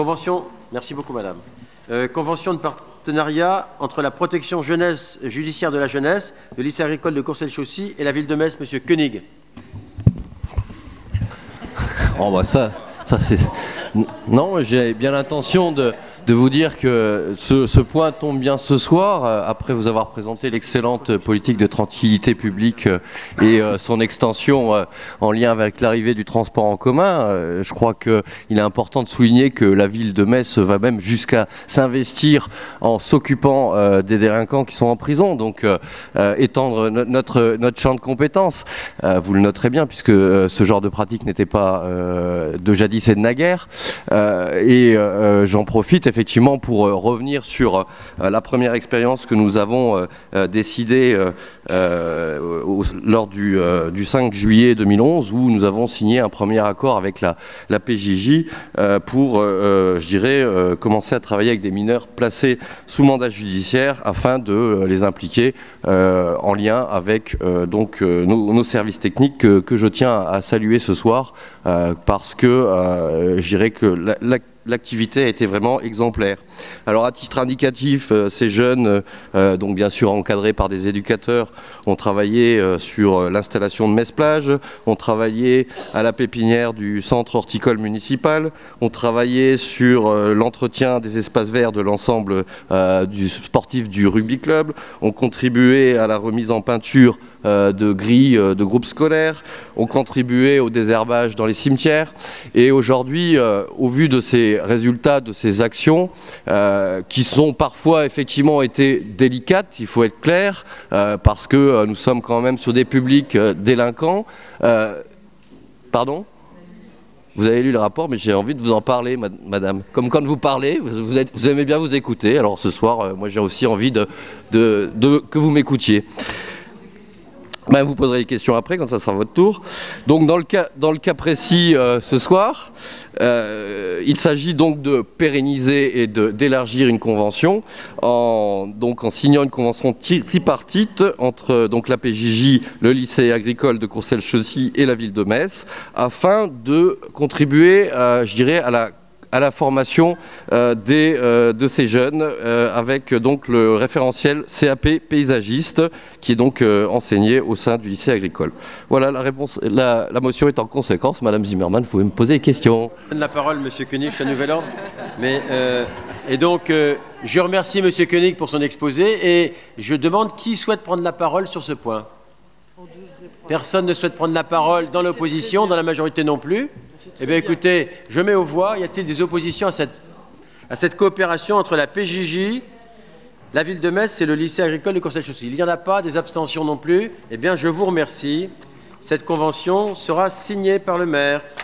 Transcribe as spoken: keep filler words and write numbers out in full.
Convention, merci beaucoup madame. Euh, convention de partenariat entre la protection jeunesse judiciaire de la jeunesse, le lycée agricole de Courcelles-Chaussy et la ville de Metz, monsieur Koenig. Oh bah ça, ça c'est... Non, j'ai bien l'intention de, de vous dire que ce, ce point tombe bien ce soir, euh, après vous avoir présenté l'excellente politique de tranquillité publique euh, et euh, son extension euh, en lien avec l'arrivée du transport en commun. Euh, je crois qu'il est important de souligner que la ville de Metz va même jusqu'à s'investir en s'occupant euh, des délinquants qui sont en prison, donc euh, euh, étendre no notre, notre champ de compétences. Euh, vous le noterez bien, puisque euh, ce genre de pratique n'était pas euh, de jadis et de naguère. Euh, et euh, j'en profite effectivement pour euh, revenir sur euh, la première expérience que nous avons euh, euh, décidée euh, euh, au, lors du, euh, du cinq juillet deux mille onze, où nous avons signé un premier accord avec la, la P J J euh, pour, euh, je dirais, euh, commencer à travailler avec des mineurs placés sous mandat judiciaire afin de euh, les impliquer euh, en lien avec euh, donc, euh, nos, nos services techniques que, que je tiens à saluer ce soir euh, parce que euh, je dirais que la, la l'activité a été vraiment exemplaire. Alors à titre indicatif, euh, ces jeunes, euh, donc bien sûr encadrés par des éducateurs, ont travaillé euh, sur l'installation de Metz-Plage, ont travaillé à la pépinière du centre horticole municipal, ont travaillé sur euh, l'entretien des espaces verts de l'ensemble euh, du sportif du rugby club, ont contribué à la remise en peinture euh, de grilles euh, de groupes scolaires, ont contribué au désherbage dans les cimetières. Et aujourd'hui, euh, au vu de ces résultats, de ces actions, euh, qui sont parfois effectivement été délicates, il faut être clair, euh, parce que euh, nous sommes quand même sur des publics euh, délinquants. Euh, pardon ? Vous avez lu le rapport, mais j'ai envie de vous en parler, madame. Comme quand vous parlez, vous, vous, êtes, vous aimez bien vous écouter. Alors ce soir, euh, moi j'ai aussi envie de, de, de, que vous m'écoutiez. Ben, vous poserez les questions après, quand ça sera votre tour. Donc dans le cas, dans le cas précis euh, ce soir, euh, il s'agit donc de pérenniser et d'élargir une convention en, donc, en signant une convention tripartite entre donc, la P J J, le lycée agricole de Courcelles-Chaussy et la ville de Metz, afin de contribuer, euh, je dirais, à la à la formation euh, des, euh, de ces jeunes euh, avec donc le référentiel C A P paysagiste qui est donc euh, enseigné au sein du lycée agricole. Voilà, la, réponse, la, la motion est en conséquence. Madame Zimmermann, vous pouvez me poser des questions. Je donne la parole, Monsieur Koenig, c'est un nouvel ordre. Mais, euh, et donc, euh, je remercie Monsieur Koenig pour son exposé et je demande qui souhaite prendre la parole sur ce point. Personne ne souhaite prendre la parole dans l'opposition, dans la majorité non plus. Eh bien, écoutez, je mets aux voix. Y a-t-il des oppositions à cette, à cette coopération entre la P J J, la ville de Metz et le lycée agricole de Courcelles-Chaussy? Il n'y en a pas, des abstentions non plus. Eh bien, je vous remercie. Cette convention sera signée par le maire.